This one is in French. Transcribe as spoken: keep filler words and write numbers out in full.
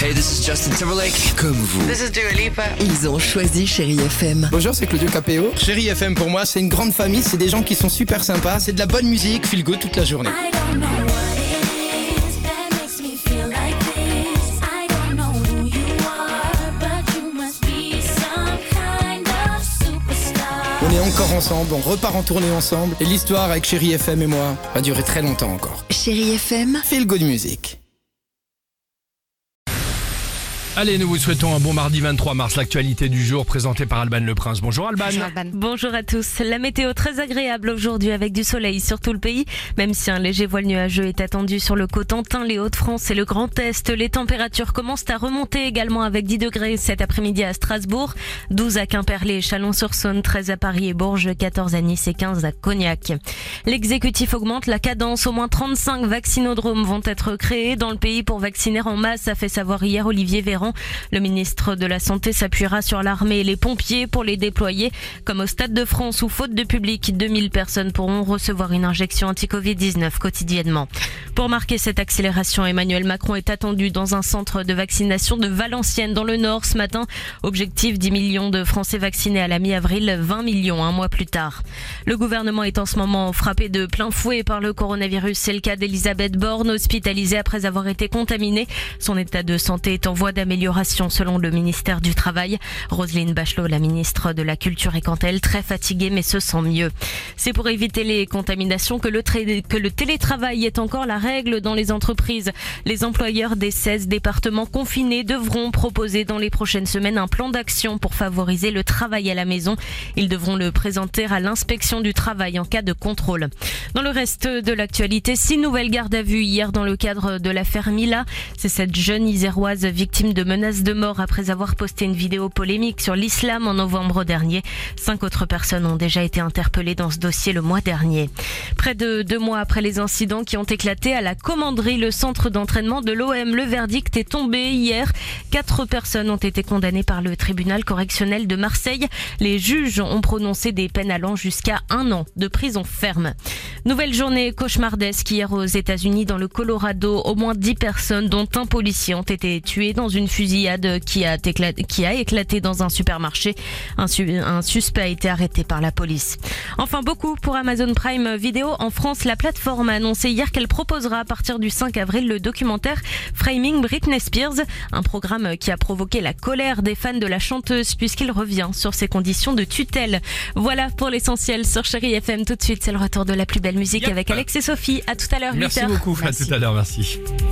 Hey, this is Justin Timberlake. Comme vous. This is Dua Lipa. Ils ont choisi Chérie F M. Bonjour, c'est Claudio Capéo. Chérie F M pour moi, c'est une grande famille, c'est des gens qui sont super sympas, c'est de la bonne musique, feel good toute la journée. On est encore ensemble, on repart en tournée ensemble, et l'histoire avec Chérie F M et moi va durer très longtemps encore. Chérie F M, Feel good music. Allez, nous vous souhaitons un bon mardi vingt-trois mars. L'actualité du jour présentée par Alban Le Prince. Bonjour Alban. Bonjour Alban. Bonjour à tous. La météo très agréable aujourd'hui avec du soleil sur tout le pays. Même si un léger voile nuageux est attendu sur le Cotentin, les Hauts-de-France et le Grand Est, les températures commencent à remonter également avec dix degrés cet après-midi à Strasbourg, douze à Quimperlé et Chalon-sur-Saône, treize à Paris et Bourges, quatorze à Nice et quinze à Cognac. L'exécutif augmente la cadence. Au moins trente-cinq vaccinodromes vont être créés dans le pays pour vacciner en masse, a fait savoir hier Olivier Véran. Le ministre de la Santé s'appuiera sur l'armée et les pompiers pour les déployer, comme au Stade de France où, faute de public, deux mille personnes pourront recevoir une injection anti-covid dix-neuf quotidiennement. Pour marquer cette accélération, Emmanuel Macron est attendu dans un centre de vaccination de Valenciennes dans le Nord ce matin. Objectif dix millions de Français vaccinés à la mi-avril, vingt millions un mois plus tard. Le gouvernement est en ce moment frappé de plein fouet par le coronavirus. C'est le cas d'Elisabeth Borne, hospitalisée après avoir été contaminée. Son état de santé est en voie d'amélioration selon le ministère du Travail. Roselyne Bachelot, la ministre de la Culture, est quant à elle très fatiguée mais se sent mieux. C'est pour éviter les contaminations que le, tra- que le télétravail est encore la règle dans les entreprises. Les employeurs des seize départements confinés devront proposer dans les prochaines semaines un plan d'action pour favoriser le travail à la maison. Ils devront le présenter à l'inspection du travail en cas de contrôle. Dans le reste de l'actualité, six nouvelles gardes à vue hier dans le cadre de l'affaire Mila. C'est cette jeune iséroise victime de menaces de mort après avoir posté une vidéo polémique sur l'islam en novembre dernier. Cinq autres personnes ont déjà été interpellées dans ce dossier le mois dernier. Près de deux mois après les incidents qui ont éclaté à la Commanderie, le centre d'entraînement de l'O M, le verdict est tombé hier. Quatre personnes ont été condamnées par le tribunal correctionnel de Marseille. Les juges ont prononcé des peines allant jusqu'à un an de prison ferme. Nouvelle journée cauchemardesque hier aux États-Unis dans le Colorado. Au moins dix personnes, dont un policier, ont été tuées dans une fusillade qui a éclaté, qui a éclaté dans un supermarché. Un, su, un suspect a été arrêté par la police. Enfin, beaucoup pour Amazon Prime Video. En France, la plateforme a annoncé hier qu'elle proposera à partir du cinq avril le documentaire Framing Britney Spears, un programme qui a provoqué la colère des fans de la chanteuse puisqu'il revient sur ses conditions de tutelle. Voilà pour l'essentiel sur Chérie F M. Tout de suite, c'est le retour de la plus belle musique yep. avec Alex et Sophie. À tout à l'heure, Merci huit heures. beaucoup, merci. À tout à l'heure, merci.